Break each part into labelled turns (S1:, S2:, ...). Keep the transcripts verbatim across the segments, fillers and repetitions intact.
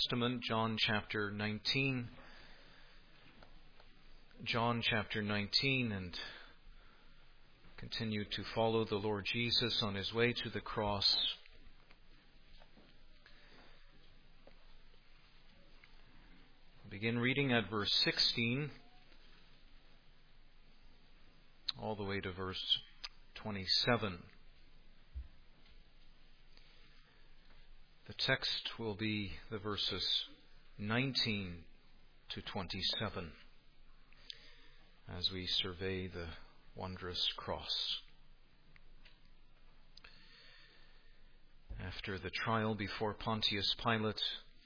S1: Testament, John chapter nineteen. John chapter nineteen, and continue to follow the Lord Jesus on his way to the cross. Begin reading at verse sixteen, all the way to verse twenty-seven. The text will be the verses nineteen to twenty-seven as we survey the wondrous cross. After the trial before Pontius Pilate,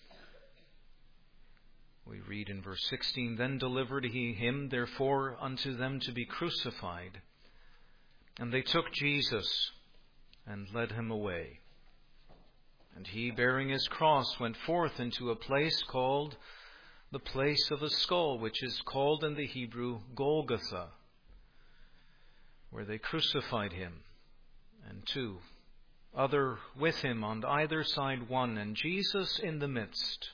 S1: we read in verse sixteen, "Then delivered he him therefore unto them to be crucified. And they took Jesus and led him away. And he, bearing his cross, went forth into a place called the place of a skull, which is called in the Hebrew Golgotha, where they crucified him, and two other with him on either side one, and Jesus in the midst.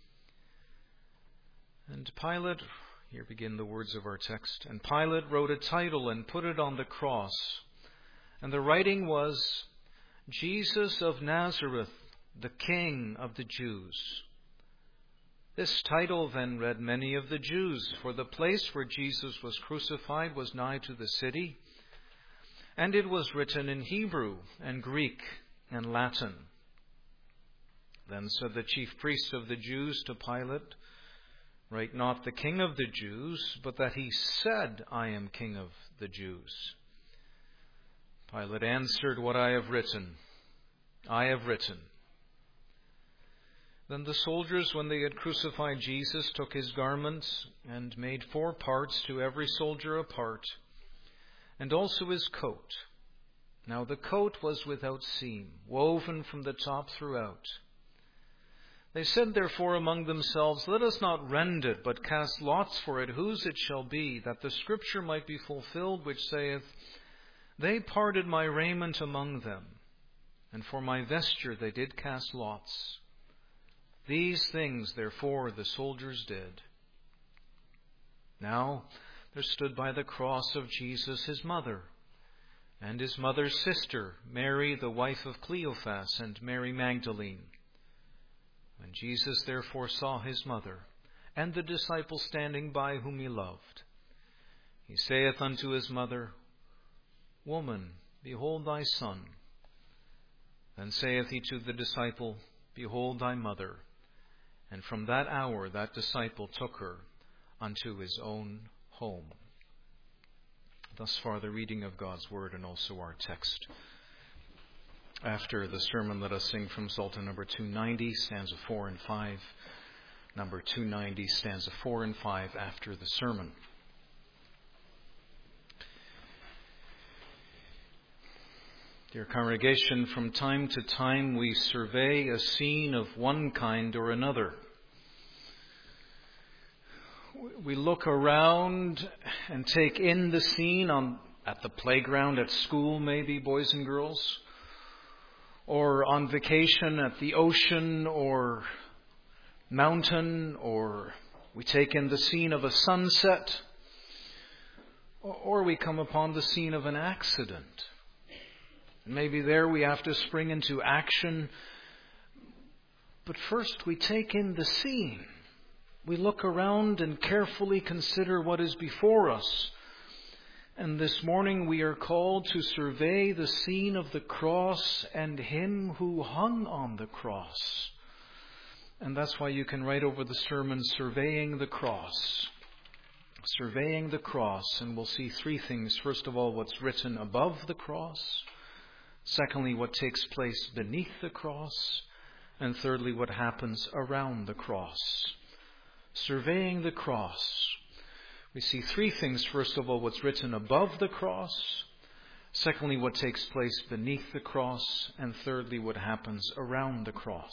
S1: And Pilate," here begin the words of our text, "and Pilate wrote a title and put it on the cross. And the writing was, Jesus of Nazareth, the King of the Jews. This title then read many of the Jews, for the place where Jesus was crucified was nigh to the city, and it was written in Hebrew and Greek and Latin. Then said the chief priests of the Jews to Pilate, Write not the King of the Jews, but that he said, I am King of the Jews. Pilate answered, What I have written, I have written. Then the soldiers, when they had crucified Jesus, took his garments and made four parts, to every soldier a part, and also his coat. Now the coat was without seam, woven from the top throughout. They said therefore among themselves, Let us not rend it, but cast lots for it, whose it shall be, that the scripture might be fulfilled, which saith, They parted my raiment among them, and for my vesture they did cast lots. These things, therefore, the soldiers did. Now there stood by the cross of Jesus his mother, and his mother's sister, Mary, the wife of Cleophas, and Mary Magdalene. When Jesus therefore saw his mother, and the disciple standing by whom he loved, he saith unto his mother, Woman, behold thy son. Then saith he to the disciple, Behold thy mother. And from that hour that disciple took her unto his own home." Thus far the reading of God's Word and also our text. After the sermon, let us sing from Psalter number two ninety, stanza four and five. Number two ninety, stanza four and five after the sermon. Dear congregation, from time to time we survey a scene of one kind or another. We look around and take in the scene on at the playground, at school maybe, boys and girls, or on vacation at the ocean or mountain, or we take in the scene of a sunset, or we come upon the scene of an accident. Maybe there we have to spring into action. But first we take in the scene. We look around and carefully consider what is before us. And this morning we are called to survey the scene of the cross and him who hung on the cross. And that's why you can write over the sermon, Surveying the Cross. Surveying the cross. And we'll see three things. First of all, what's written above the cross. Secondly, what takes place beneath the cross. And thirdly, what happens around the cross. Surveying the cross. We see three things. First of all, what's written above the cross. Secondly, what takes place beneath the cross. And thirdly, what happens around the cross.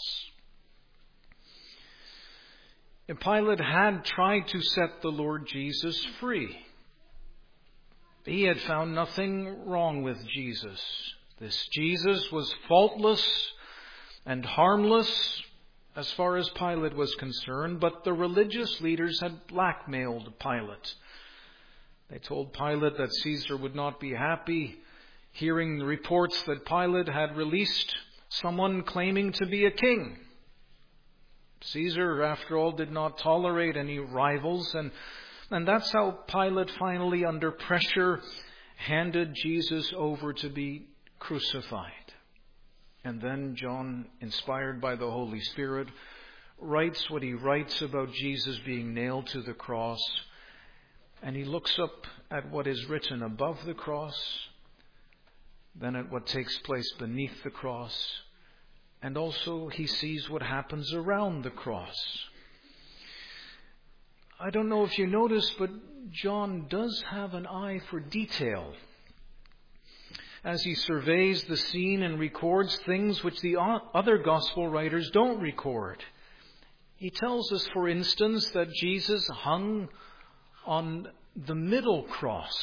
S1: And Pilate had tried to set the Lord Jesus free. He had found nothing wrong with Jesus. This Jesus was faultless and harmless as far as Pilate was concerned, but the religious leaders had blackmailed Pilate. They told Pilate that Caesar would not be happy hearing the reports that Pilate had released someone claiming to be a king. Caesar, after all, did not tolerate any rivals, and, and that's how Pilate finally, under pressure, handed Jesus over to be crucified. And then John, inspired by the Holy Spirit, writes what he writes about Jesus being nailed to the cross. And he looks up at what is written above the cross, then at what takes place beneath the cross, and also he sees what happens around the cross. I don't know if you noticed, but John does have an eye for detail as he surveys the scene and records things which the other gospel writers don't record. He tells us, for instance, that Jesus hung on the middle cross.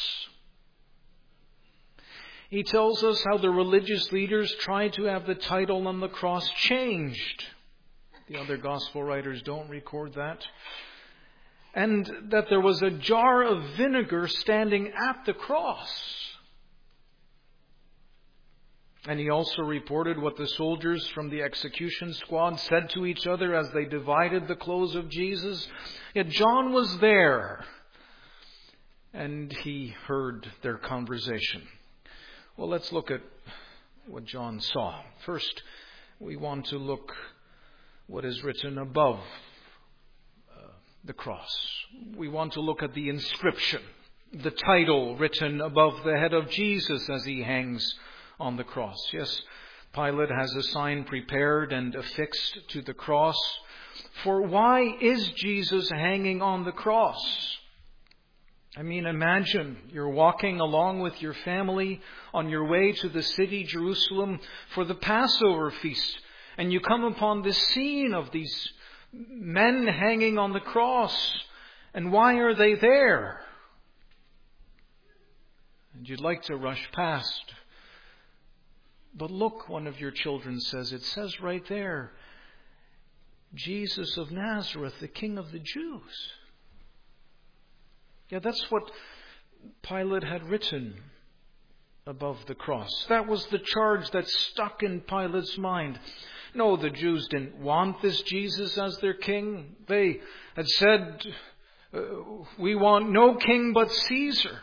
S1: He tells us how the religious leaders tried to have the title on the cross changed. The other gospel writers don't record that. And that there was a jar of vinegar standing at the cross. And he also reported what the soldiers from the execution squad said to each other as they divided the clothes of Jesus. Yet John was there, and he heard their conversation. Well, let's look at what John saw. First, we want to look what is written above uh, the cross. We want to look at the inscription, the title written above the head of Jesus as he hangs on the cross. Yes, Pilate has a sign prepared and affixed to the cross. For why is Jesus hanging on the cross? I mean, imagine you're walking along with your family on your way to the city, Jerusalem, for the Passover feast. And you come upon this scene of these men hanging on the cross. And why are they there? And you'd like to rush past. But look, one of your children says, it says right there, Jesus of Nazareth, the King of the Jews. Yeah, that's what Pilate had written above the cross. That was the charge that stuck in Pilate's mind. No, the Jews didn't want this Jesus as their king. They had said, uh, we want no king but Caesar.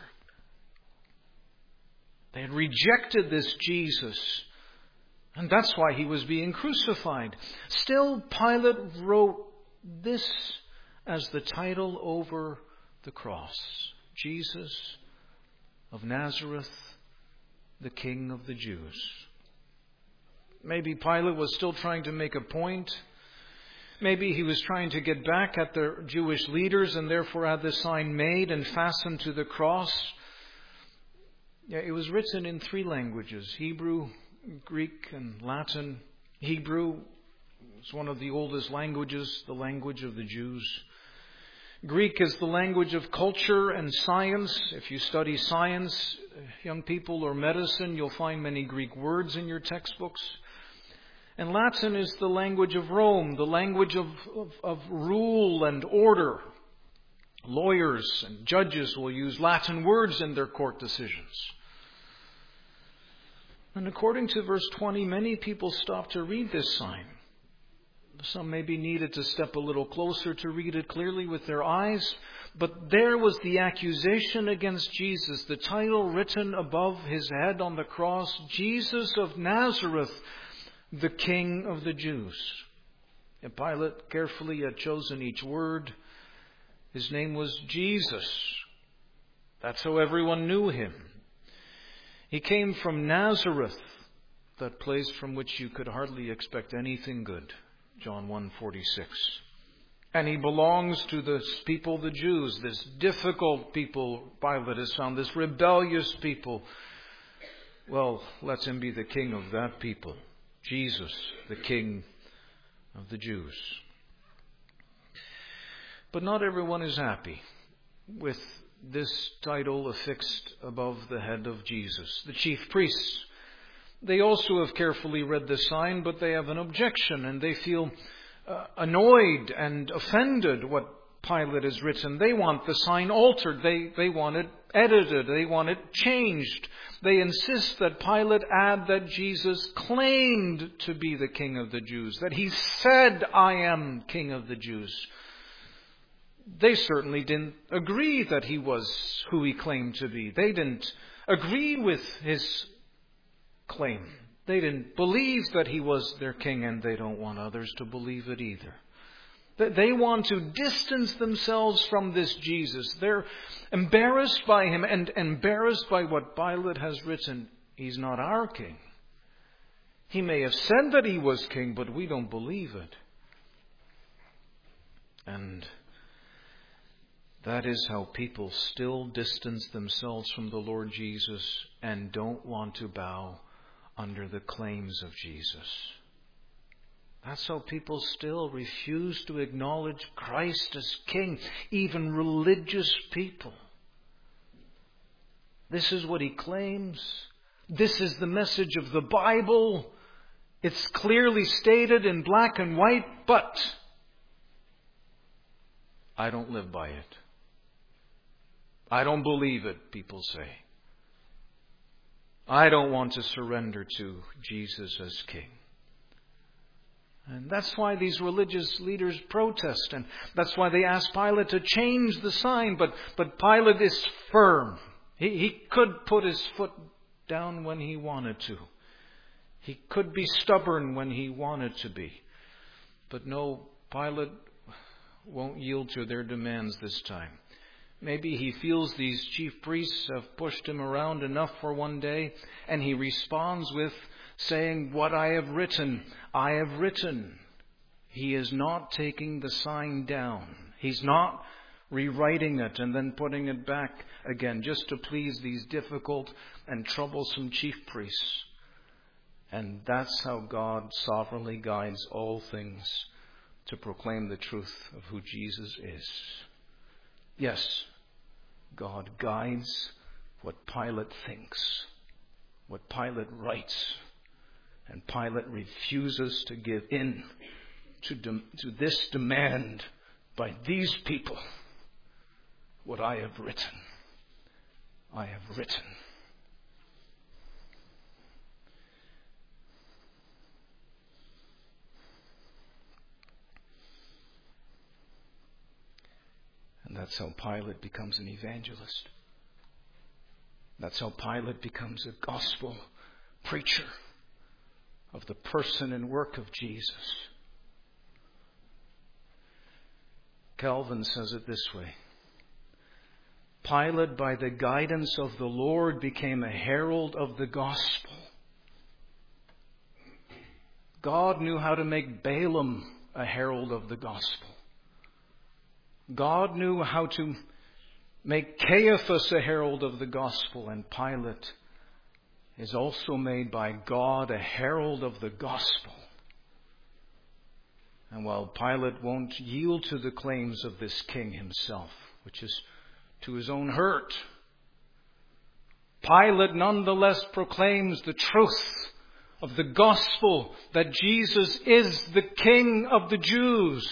S1: They had rejected this Jesus, and that's why he was being crucified. Still, Pilate wrote this as the title over the cross: Jesus of Nazareth, the King of the Jews. Maybe Pilate was still trying to make a point. Maybe he was trying to get back at the Jewish leaders and therefore had the sign made and fastened to the cross. Yeah, it was written in three languages: Hebrew, Greek, and Latin. Hebrew is one of the oldest languages, the language of the Jews. Greek is the language of culture and science. If you study science, young people, or medicine, you'll find many Greek words in your textbooks. And Latin is the language of Rome, the language of, of, of rule and order. Lawyers and judges will use Latin words in their court decisions. And according to verse twenty, many people stopped to read this sign. Some maybe needed to step a little closer to read it clearly with their eyes. But there was the accusation against Jesus, the title written above his head on the cross: Jesus of Nazareth, the King of the Jews. And Pilate carefully had chosen each word. His name was Jesus. That's how everyone knew him. He came from Nazareth, that place from which you could hardly expect anything good. John one forty-six. And he belongs to this people, the Jews, this difficult people Pilate has found, this rebellious people. Well, let him be the king of that people. Jesus, the King of the Jews. But not everyone is happy with this title affixed above the head of Jesus. The chief priests, they also have carefully read the sign, but they have an objection, and they feel, uh, annoyed and offended what Pilate has written. They want the sign altered. They, they want it edited. They want it changed. They insist that Pilate add that Jesus claimed to be the King of the Jews, that he said, "I am King of the Jews." They certainly didn't agree that he was who he claimed to be. They didn't agree with his claim. They didn't believe that he was their king, and they don't want others to believe it either. They want to distance themselves from this Jesus. They're embarrassed by him and embarrassed by what Pilate has written. He's not our king. He may have said that he was king, but we don't believe it. And that is how people still distance themselves from the Lord Jesus and don't want to bow under the claims of Jesus. That's how people still refuse to acknowledge Christ as King, even religious people. This is what he claims. This is the message of the Bible. It's clearly stated in black and white, but I don't live by it. I don't believe it, people say. I don't want to surrender to Jesus as King. And that's why these religious leaders protest, and that's why they ask Pilate to change the sign. But, but Pilate is firm. He, he could put his foot down when he wanted to. He could be stubborn when he wanted to be. But no, Pilate won't yield to their demands this time. Maybe he feels these chief priests have pushed him around enough for one day, and he responds with saying, "What I have written, I have written." He is not taking the sign down. He's not rewriting it and then putting it back again just to please these difficult and troublesome chief priests. And that's how God sovereignly guides all things to proclaim the truth of who Jesus is. Yes, God guides what Pilate thinks, what Pilate writes. And Pilate refuses to give in to, de- to this demand by these people. What I have written, I have written. And that's how Pilate becomes an evangelist. That's how Pilate becomes a gospel preacher of the person and work of Jesus. Calvin says it this way: Pilate, by the guidance of the Lord, became a herald of the gospel. God knew how to make Balaam a herald of the gospel. God knew how to make Caiaphas a herald of the gospel, and Pilate is also made by God a herald of the gospel. And while Pilate won't yield to the claims of this king himself, which is to his own hurt, Pilate nonetheless proclaims the truth of the gospel that Jesus is the King of the Jews.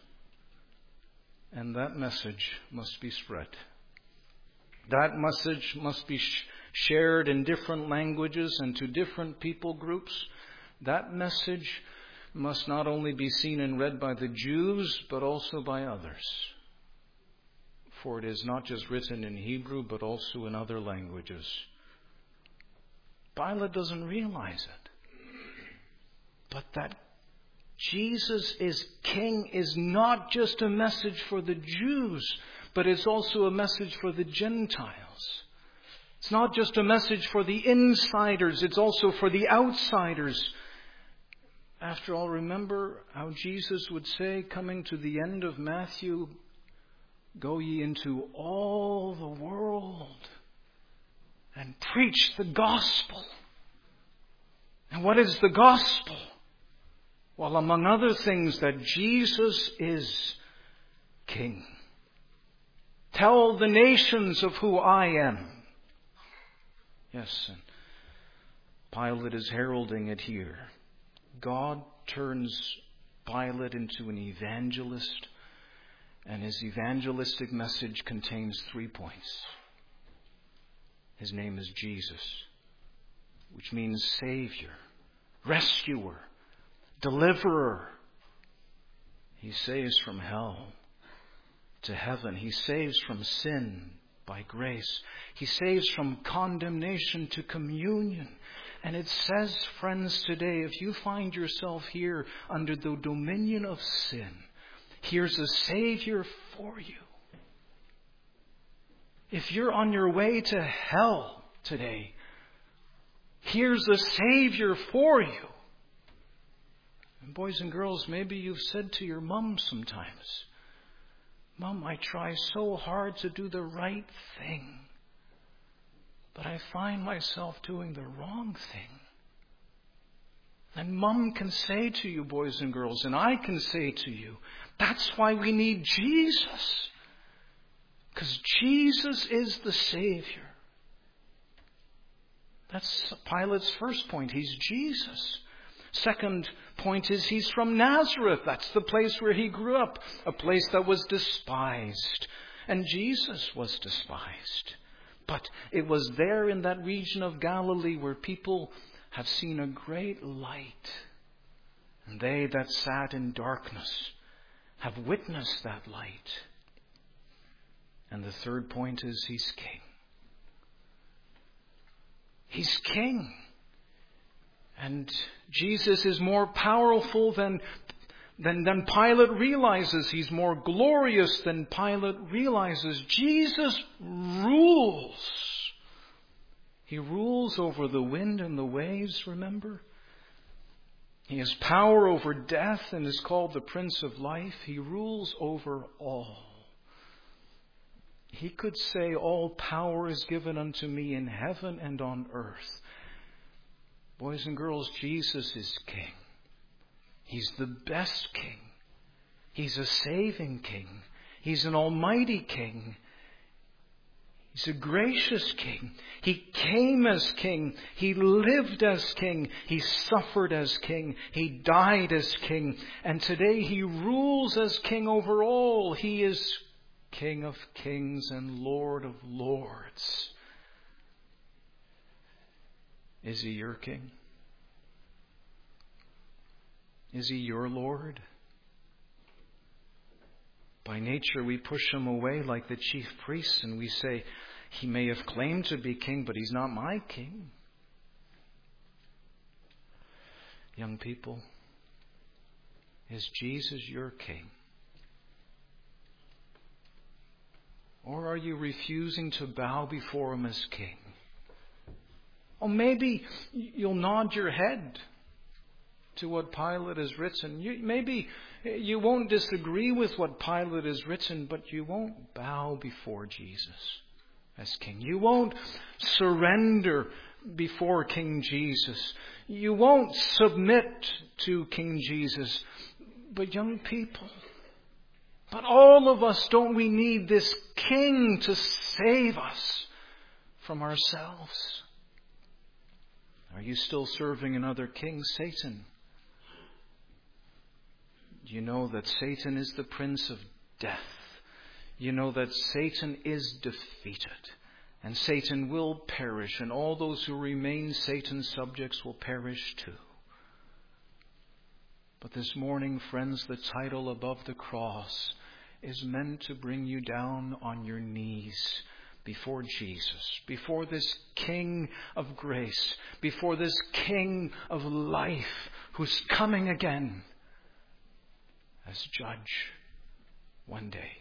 S1: And that message must be spread. That message must be sh- shared in different languages and to different people groups. That message must not only be seen and read by the Jews, but also by others. For it is not just written in Hebrew, but also in other languages. Pilate doesn't realize it. But that Jesus is King is not just a message for the Jews, but it's also a message for the Gentiles. It's not just a message for the insiders, it's also for the outsiders. After all, remember how Jesus would say, coming to the end of Matthew, "Go ye into all the world and preach the gospel." And what is the gospel? Well, among other things, that Jesus is King. Tell the nations of who I am. Yes, and Pilate is heralding it here. God turns Pilate into an evangelist. And his evangelistic message contains three points. His name is Jesus, which means Savior, Rescuer, Deliverer. He saves from hell to heaven. He saves from sin by grace. He saves from condemnation to communion. And it says, friends, today, if you find yourself here under the dominion of sin, here's a Savior for you. If you're on your way to hell today, here's a Savior for you. And boys and girls, maybe you've said to your mom sometimes, Mom, I try so hard to do the right thing, but I find myself doing the wrong thing. And Mom can say to you, boys and girls, and I can say to you, that's why we need Jesus. Because Jesus is the Savior. That's Pilate's first point. He's Jesus. Second point is he's from Nazareth. That's the place where he grew up. A place that was despised. And Jesus was despised. But it was there in that region of Galilee where people have seen a great light. And they that sat in darkness have witnessed that light. And the third point is he's king. He's king. And Jesus is more powerful than, than, than Pilate realizes. He's more glorious than Pilate realizes. Jesus rules. He rules over the wind and the waves, remember? He has power over death and is called the Prince of Life. He rules over all. He could say, all power is given unto me in heaven and on earth. Boys and girls, Jesus is King. He's the best King. He's a saving King. He's an almighty King. He's a gracious King. He came as King. He lived as King. He suffered as King. He died as King. And today He rules as King over all. He is King of kings and Lord of lords. Is He your King? Is He your Lord? By nature we push Him away like the chief priests and we say, He may have claimed to be King, but He's not my King. Young people, is Jesus your King? Or are you refusing to bow before Him as King? Or maybe you'll nod your head to what Pilate has written. You, maybe you won't disagree with what Pilate has written, but you won't bow before Jesus as King. You won't surrender before King Jesus. You won't submit to King Jesus. But young people, but all of us, don't we need this King to save us from ourselves? Are you still serving another king, Satan? You know that Satan is the prince of death. You know that Satan is defeated. And Satan will perish. And all those who remain Satan's subjects will perish too. But this morning, friends, the title above the cross is meant to bring you down on your knees before Jesus, before this King of grace, before this King of life who's coming again as judge one day.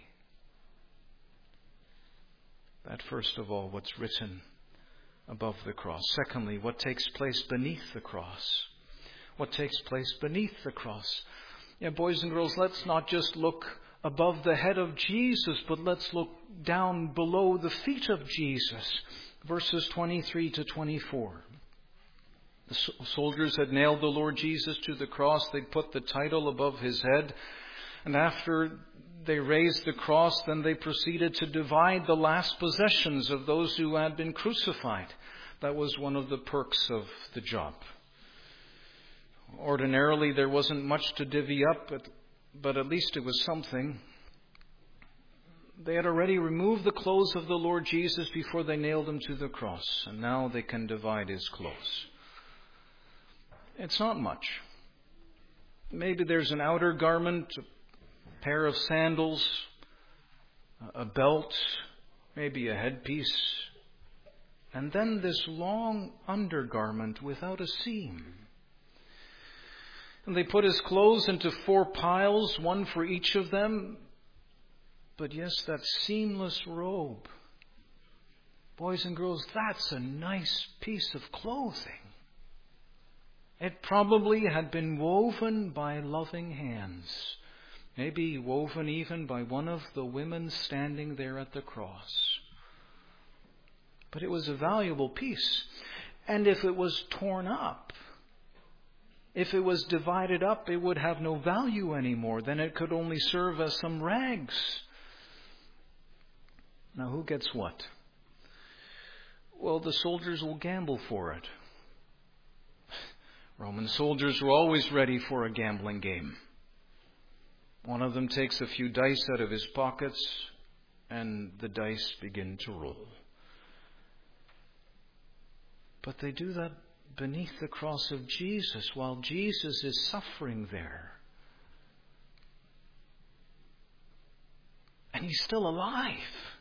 S1: That first of all, what's written above the cross. Secondly, what takes place beneath the cross. What takes place beneath the cross. Yeah, boys and girls, let's not just look above the head of Jesus, but let's look down below the feet of Jesus. Verses twenty-three to twenty-four. The soldiers had nailed the Lord Jesus to the cross. They'd put the title above His head. And after they raised the cross, then they proceeded to divide the last possessions of those who had been crucified. That was one of the perks of the job. Ordinarily, there wasn't much to divvy up, but, but at least it was something. They had already removed the clothes of the Lord Jesus before they nailed him to the cross, and now they can divide his clothes. It's not much. Maybe there's an outer garment, a pair of sandals, a belt, maybe a headpiece, and then this long undergarment without a seam. And they put his clothes into four piles, one for each of them. But yes, that seamless robe. Boys and girls, that's a nice piece of clothing. It probably had been woven by loving hands. Maybe woven even by one of the women standing there at the cross. But it was a valuable piece. And if it was torn up, if it was divided up, it would have no value anymore. Then it could only serve as some rags. Now, who gets what? Well, the soldiers will gamble for it. Roman soldiers were always ready for a gambling game. One of them takes a few dice out of his pockets, and the dice begin to roll. But they do that beneath the cross of Jesus, while Jesus is suffering there. And he's still alive.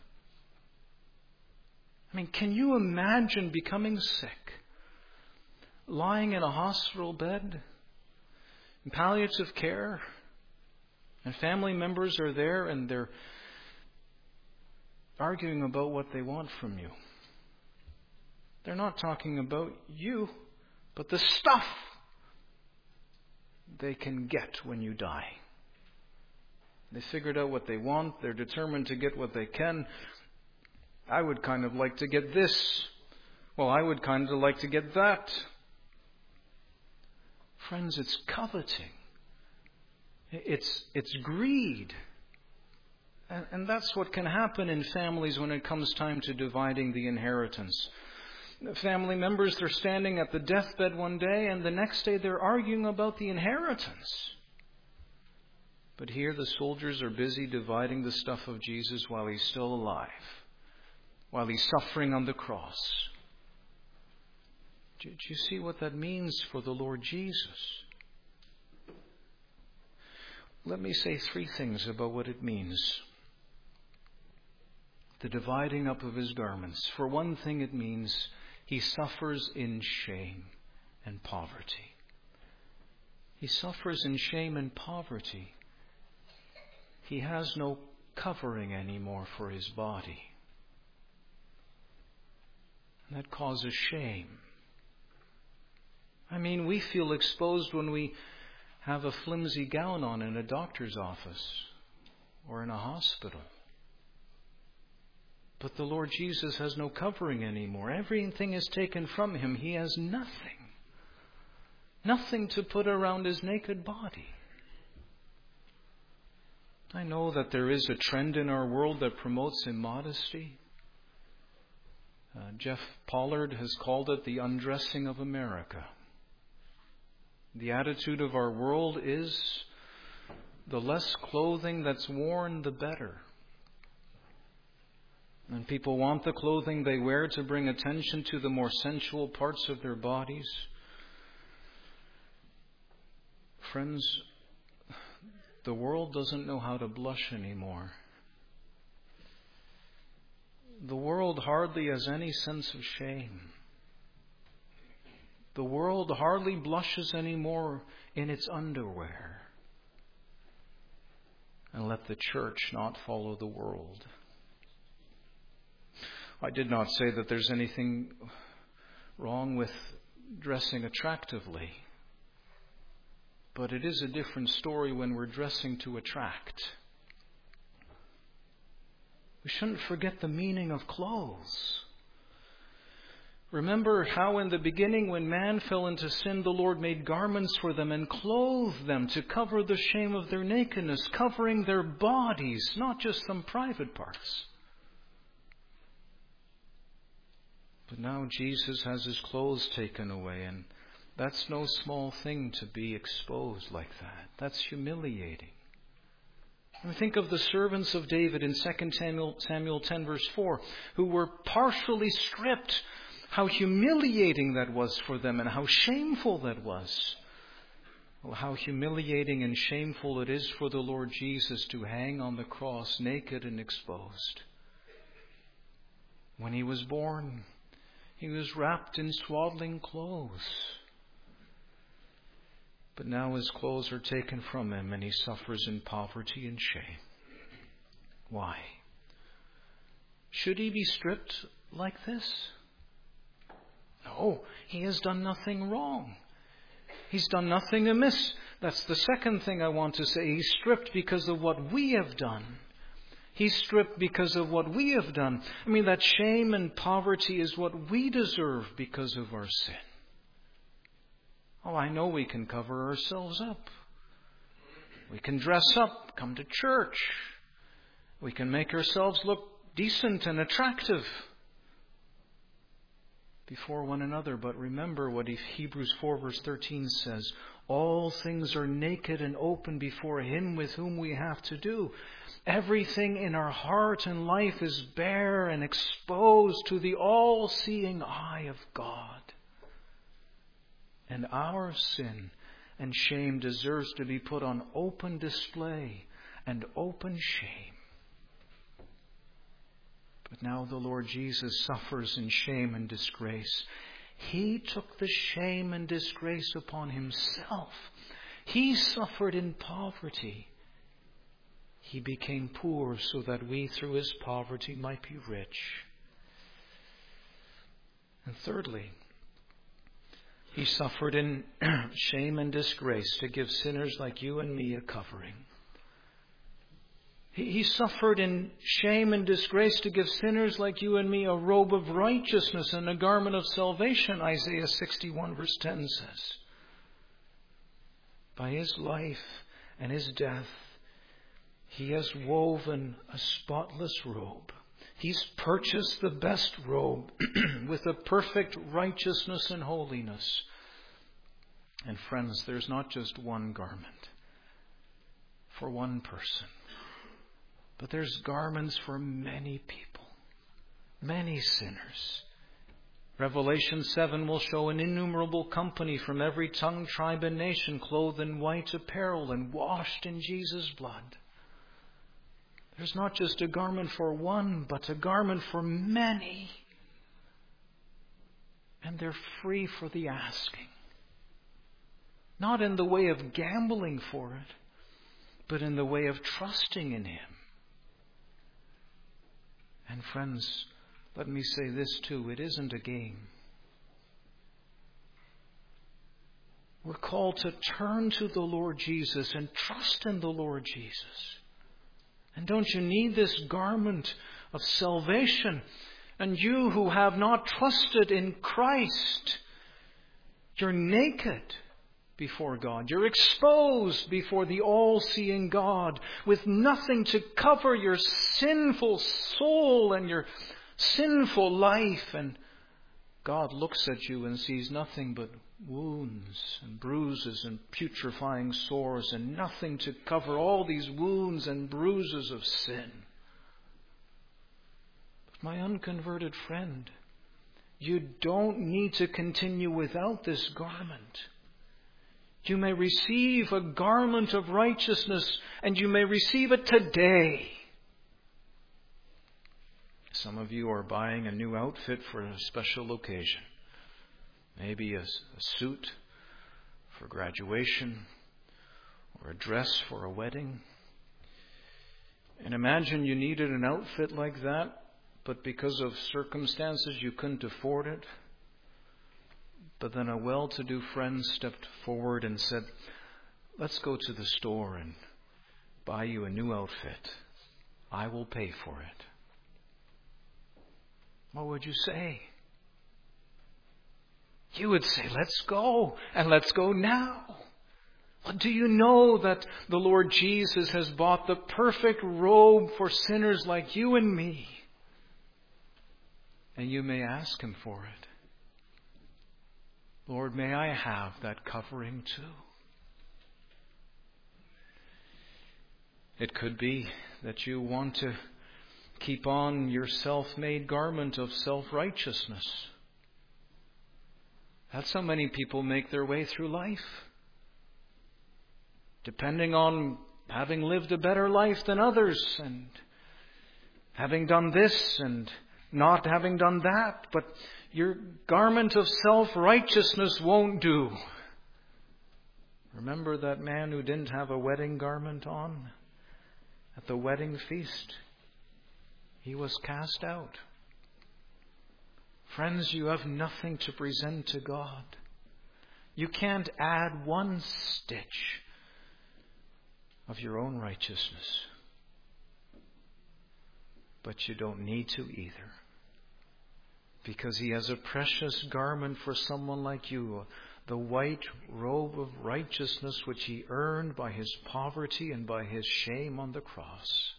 S1: I mean, can you imagine becoming sick, lying in a hospital bed, in palliative care, and family members are there and they're arguing about what they want from you? They're not talking about you, but the stuff they can get when you die. They figured out what they want. They're determined to get what they can. I would kind of like to get this. Well, I would kind of like to get that. Friends, it's coveting. It's, it's greed. And, and that's what can happen in families when it comes time to dividing the inheritance. Family members, they're standing at the deathbed one day, and the next day they're arguing about the inheritance. But here the soldiers are busy dividing the stuff of Jesus while he's still alive, while he's suffering on the cross. Do you see what that means for the Lord Jesus? Let me say three things about what it means. The dividing up of his garments. For one thing, it means he suffers in shame and poverty. He suffers in shame and poverty. He has no covering anymore for his body. And that causes shame. I mean, we feel exposed when we have a flimsy gown on in a doctor's office or in a hospital. But the Lord Jesus has no covering anymore. Everything is taken from him. He has nothing. Nothing to put around his naked body. I know that there is a trend in our world that promotes immodesty. Uh, Jeff Pollard has called it the undressing of America. The attitude of our world is the less clothing that's worn, the better. And people want the clothing they wear to bring attention to the more sensual parts of their bodies. Friends, the world doesn't know how to blush anymore. The world hardly has any sense of shame. The world hardly blushes anymore in its underwear. And let the church not follow the world. I did not say that there's anything wrong with dressing attractively. But it is a different story when we're dressing to attract. We shouldn't forget the meaning of clothes. Remember how in the beginning when man fell into sin, the Lord made garments for them and clothed them to cover the shame of their nakedness, covering their bodies, not just some private parts. But now Jesus has his clothes taken away, and That's no small thing to be exposed like that. That's humiliating. And think of the servants of David in Second Samuel ten verse four, who were partially stripped. How humiliating that was for them and how shameful that was. Well, how humiliating and shameful it is for the Lord Jesus to hang on the cross naked and exposed. When he was born, he was wrapped in swaddling clothes. But now his clothes are taken from him and he suffers in poverty and shame. Why? Should he be stripped like this? No, he has done nothing wrong. He's done nothing amiss. That's the second thing I want to say. He's stripped because of what we have done. He's stripped because of what we have done. I mean, that shame and poverty is what we deserve because of our sin. Oh, I know we can cover ourselves up. We can dress up, come to church. We can make ourselves look decent and attractive before one another. But remember what Hebrews four verse thirteen says. All things are naked and open before Him with whom we have to do. Everything in our heart and life is bare and exposed to the all-seeing eye of God. And our sin and shame deserves to be put on open display and open shame. But now the Lord Jesus suffers in shame and disgrace. He took the shame and disgrace upon Himself. He suffered in poverty. He became poor so that we through His poverty might be rich. And thirdly, He suffered in shame and disgrace to give sinners like you and me a covering. He suffered in shame and disgrace to give sinners like you and me a robe of righteousness and a garment of salvation, Isaiah sixty-one verse ten says. By His life and His death, He has woven a spotless robe. He's purchased the best robe with a perfect righteousness and holiness. And friends, there's not just one garment for one person. But there's garments for many people, many sinners. Revelation seven will show an innumerable company from every tongue, tribe, and nation, clothed in white apparel and washed in Jesus' blood. There's not just a garment for one, but a garment for many. And they're free for the asking. Not in the way of gambling for it, but in the way of trusting in Him. And friends, let me say this too, it isn't a game. We're called to turn to the Lord Jesus and trust in the Lord Jesus. And don't you need this garment of salvation? And you who have not trusted in Christ, you're naked before God. You're exposed before the all-seeing God with nothing to cover your sinful soul and your sinful life. And God looks at you and sees nothing but wounds and bruises and putrefying sores and nothing to cover all these wounds and bruises of sin. But my unconverted friend, you don't need to continue without this garment. You may receive a garment of righteousness, and you may receive it today. Some of you are buying a new outfit for a special occasion. Maybe a, a suit for graduation, or a dress for a wedding. And imagine you needed an outfit like that, but because of circumstances you couldn't afford it. But then a well-to-do friend stepped forward and said, let's go to the store and buy you a new outfit. I will pay for it. What would you say? You would say, let's go, and let's go now. Well, do you know that the Lord Jesus has bought the perfect robe for sinners like you and me? And you may ask Him for it. Lord, may I have that covering too. It could be that you want to keep on your self-made garment of self-righteousness. That's how many people make their way through life. Depending on having lived a better life than others and having done this and not having done that. But your garment of self-righteousness won't do. Remember that man who didn't have a wedding garment on at the wedding feast? He was cast out. Friends, you have nothing to present to God. You can't add one stitch of your own righteousness. But you don't need to either. Because He has a precious garment for someone like you. The white robe of righteousness which He earned by His poverty and by His shame on the cross.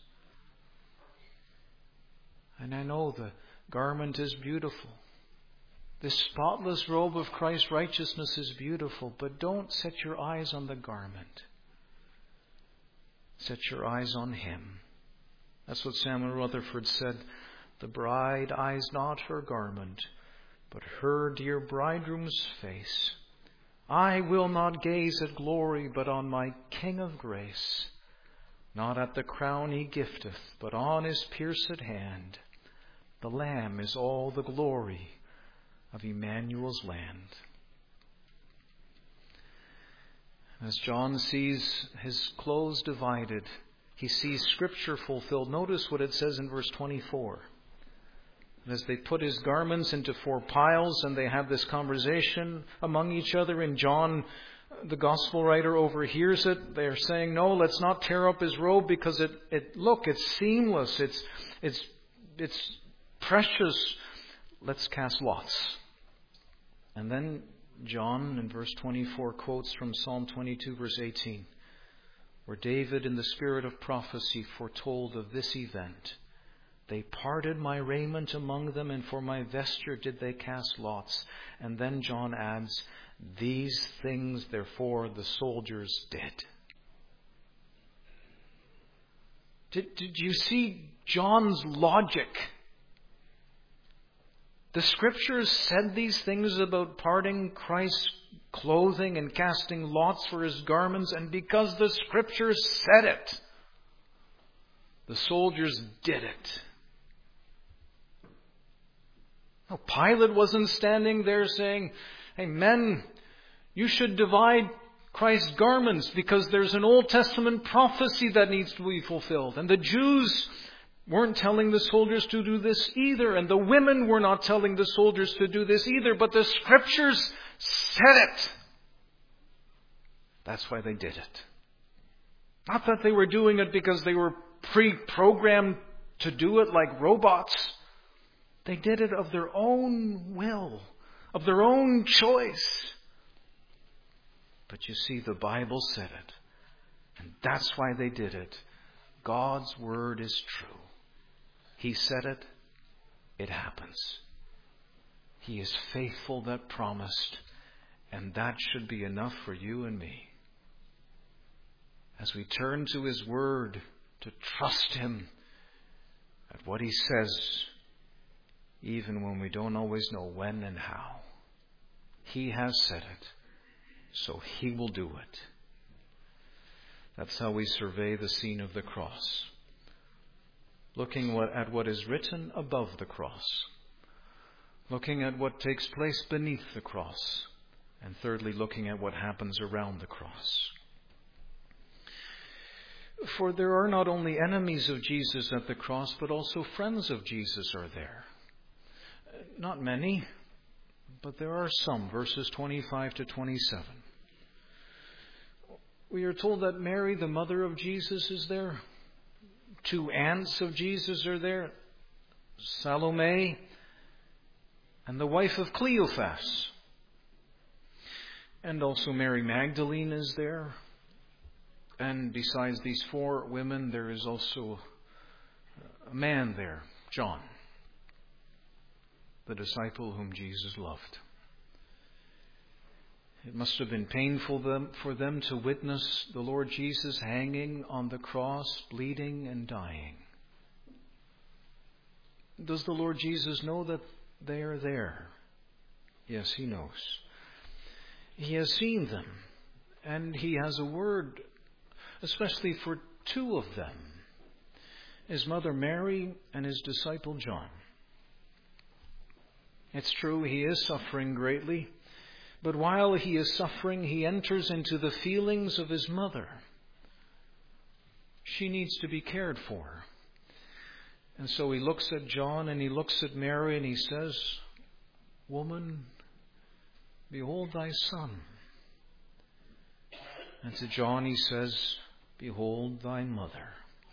S1: And I know the garment is beautiful. This spotless robe of Christ's righteousness is beautiful, but don't set your eyes on the garment. Set your eyes on Him. That's what Samuel Rutherford said. The bride eyes not her garment, but her dear bridegroom's face. I will not gaze at glory, but on my King of grace. Not at the crown He gifteth, but on His pierced hand. The Lamb is all the glory of Emmanuel's land. As John sees his clothes divided, he sees Scripture fulfilled. Notice what it says in verse twenty-four. And as they put his garments into four piles and they have this conversation among each other, and John, the gospel writer, overhears it, they're saying, no, let's not tear up his robe because it, it look, it's seamless, it's, it's, it's precious. Let's cast lots. And then John in verse twenty-four quotes from Psalm twenty-two verse eighteen, where David in the spirit of prophecy foretold of this event. They parted my raiment among them, and for my vesture did they cast lots. And then John adds, these things therefore the soldiers did. Did, did you see John's logic? The Scriptures said these things about parting Christ's clothing and casting lots for His garments, and because the Scriptures said it, the soldiers did it. No, Pilate wasn't standing there saying, hey men, you should divide Christ's garments because there's an Old Testament prophecy that needs to be fulfilled. And the Jews weren't telling the soldiers to do this either. And the women were not telling the soldiers to do this either. But the Scriptures said it. That's why they did it. Not that they were doing it because they were pre-programmed to do it like robots. They did it of their own will, of their own choice. But you see, the Bible said it. And that's why they did it. God's word is true. He said it, it happens. He is faithful that promised, and that should be enough for you and me. As we turn to His word to trust Him at what He says, even when we don't always know when and how. He has said it, so He will do it. That's how we survey the scene of the cross. Looking at what is written above the cross. Looking at what takes place beneath the cross. And thirdly, looking at what happens around the cross. For there are not only enemies of Jesus at the cross, but also friends of Jesus are there. Not many, but there are some. Verses twenty-five to twenty-seven. We are told that Mary, the mother of Jesus, is there. Two aunts of Jesus are there. Salome and the wife of Cleophas. And also Mary Magdalene is there. And besides these four women, there is also a man there, John, the disciple whom Jesus loved. It must have been painful them, for them to witness the Lord Jesus hanging on the cross, bleeding and dying. Does the Lord Jesus know that they are there? Yes, He knows. He has seen them, and He has a word, especially for two of them, His mother Mary and His disciple John. It's true, He is suffering greatly, but while He is suffering, He enters into the feelings of His mother. She needs to be cared for. And so He looks at John and He looks at Mary and He says, "Woman, behold thy son." And to John He says, "Behold thy mother."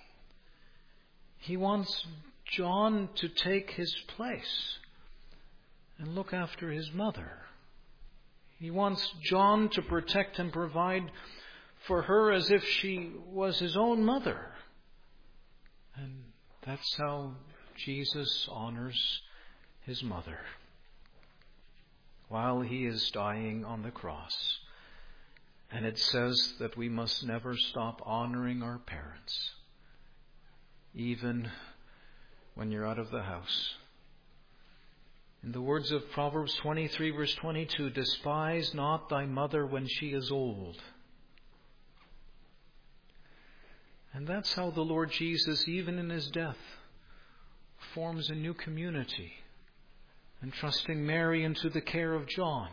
S1: He wants John to take his place and look after his mother. He wants John to protect and provide for her as if she was his own mother. And that's how Jesus honors His mother while He is dying on the cross. And it says that we must never stop honoring our parents, even when you're out of the house. In the words of Proverbs twenty-three, verse twenty-two, "Despise not thy mother when she is old." And that's how the Lord Jesus, even in His death, forms a new community, entrusting Mary into the care of John.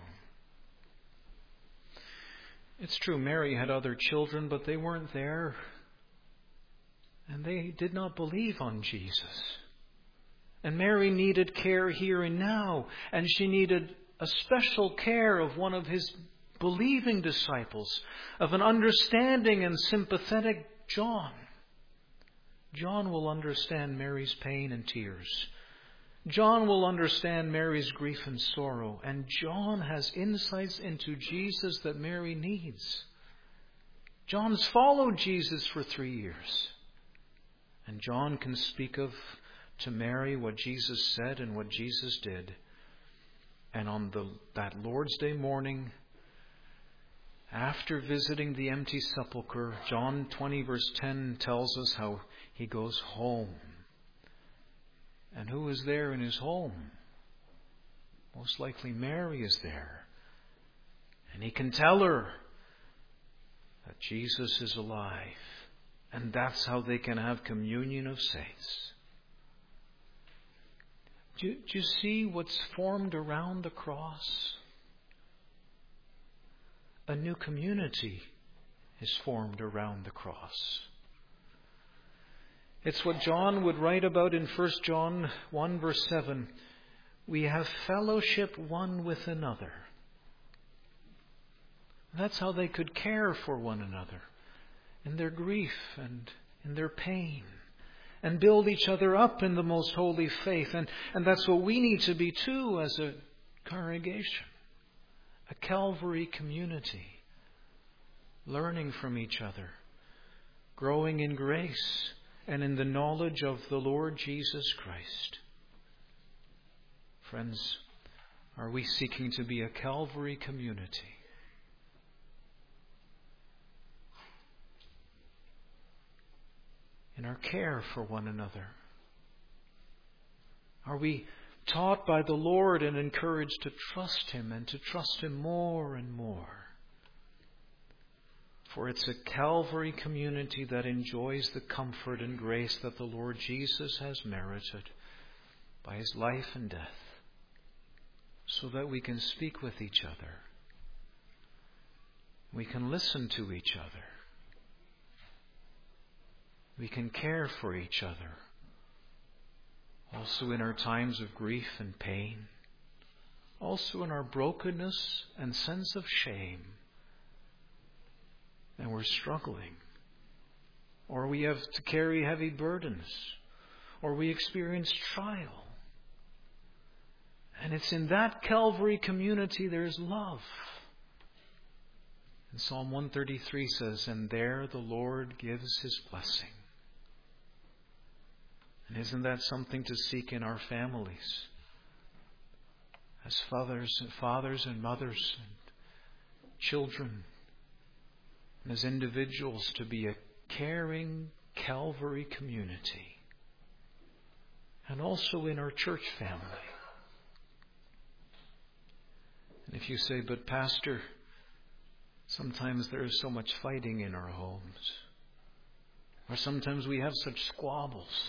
S1: It's true, Mary had other children, but they weren't there, and they did not believe on Jesus. And Mary needed care here and now, and she needed a special care of one of His believing disciples, of an understanding and sympathetic John. John will understand Mary's pain and tears. John will understand Mary's grief and sorrow. And John has insights into Jesus that Mary needs. John's followed Jesus for three years. And John can speak of to Mary what Jesus said and what Jesus did. And on the, that Lord's Day morning, after visiting the empty sepulchre, John twenty verse ten tells us how He goes home. And who is there in His home? Most likely Mary is there. And He can tell her that Jesus is alive. And that's how they can have communion of saints. Do you, do you see what's formed around the cross? A new community is formed around the cross. It's what John would write about in First John one verse seven. We have fellowship one with another. That's how they could care for one another in their grief and in their pain, and build each other up in the most holy faith. And, and that's what we need to be too as a congregation. A Calvary community. Learning from each other. Growing in grace and in the knowledge of the Lord Jesus Christ. Friends, are we seeking to be a Calvary community? In our care for one another? Are we taught by the Lord and encouraged to trust Him and to trust Him more and more? For it's a Calvary community that enjoys the comfort and grace that the Lord Jesus has merited by His life and death, so that we can speak with each other. We can listen to each other. We can care for each other. Also in our times of grief and pain. Also in our brokenness and sense of shame. And we're struggling. Or we have to carry heavy burdens. Or we experience trial. And it's in that Calvary community there's love. And Psalm one thirty-three says, and there the Lord gives His blessing. And isn't that something to seek in our families? As fathers and fathers and mothers and children and as individuals to be a caring Calvary community, and also in our church family. And if you say, but Pastor, sometimes there is so much fighting in our homes, or sometimes we have such squabbles,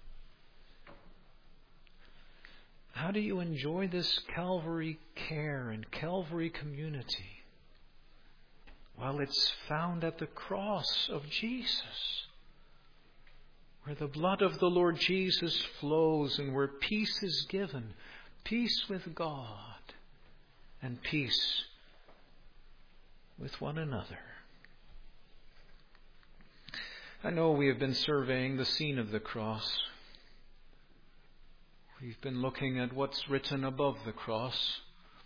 S1: how do you enjoy this Calvary care and Calvary community? Well, it's found at the cross of Jesus, where the blood of the Lord Jesus flows and where peace is given, peace with God and peace with one another. I know we have been surveying the scene of the cross. We've been looking at what's written above the cross.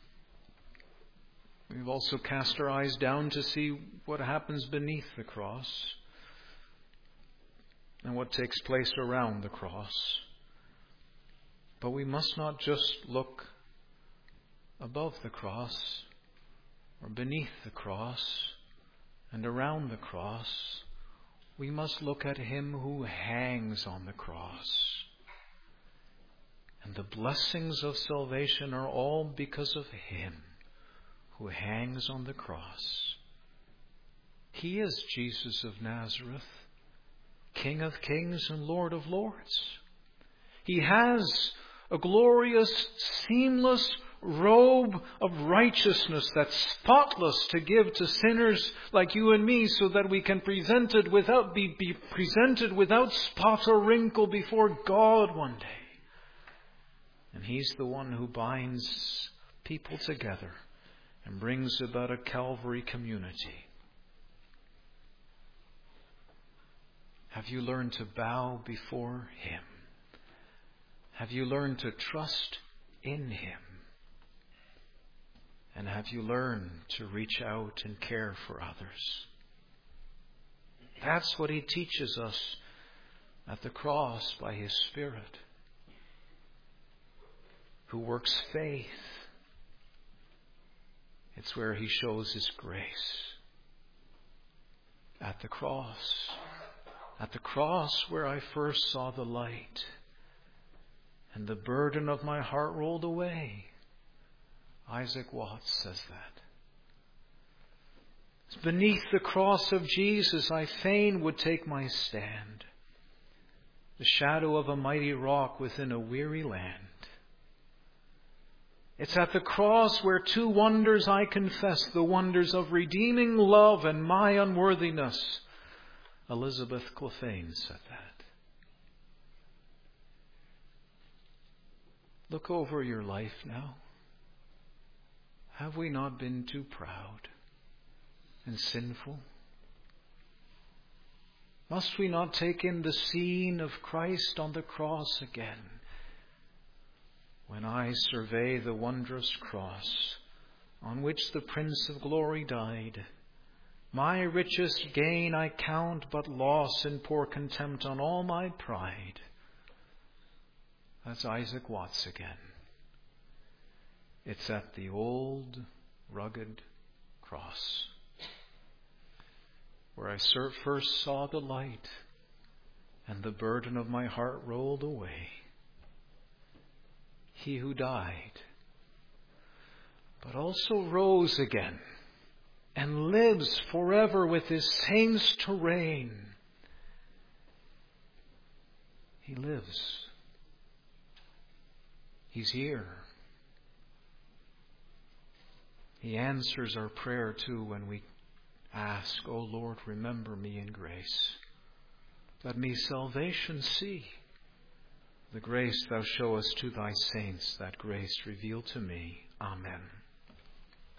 S1: We've also cast our eyes down to see what happens beneath the cross and what takes place around the cross. But we must not just look above the cross or beneath the cross and around the cross. We must look at Him who hangs on the cross. And the blessings of salvation are all because of Him who hangs on the cross. He is Jesus of Nazareth, King of kings and Lord of lords. He has a glorious, seamless robe of righteousness that's spotless to give to sinners like you and me, so that we can present it without, be, be presented without spot or wrinkle before God one day. And He's the one who binds people together and brings about a Calvary community. Have you learned to bow before Him? Have you learned to trust in Him? And have you learned to reach out and care for others? That's what He teaches us at the cross by His Spirit, who works faith. It's where He shows His grace. At the cross. At the cross where I first saw the light, and the burden of my heart rolled away. Isaac Watts says that. It's beneath the cross of Jesus I fain would take my stand, the shadow of a mighty rock within a weary land. It's at the cross where two wonders I confess, the wonders of redeeming love and my unworthiness. Elizabeth Clephane said that. Look over your life now. Have we not been too proud and sinful? Must we not take in the scene of Christ on the cross again? When I survey the wondrous cross on which the Prince of Glory died, my richest gain I count but loss and pour contempt on all my pride. That's Isaac Watts again. It's at the old rugged cross where I first saw the light and the burden of my heart rolled away. He who died, but also rose again and lives forever with His saints to reign. He lives. He's here. He answers our prayer too when we ask, O Lord, remember me in grace. Let me salvation see. The grace Thou showest to Thy saints, that grace reveal to me. Amen.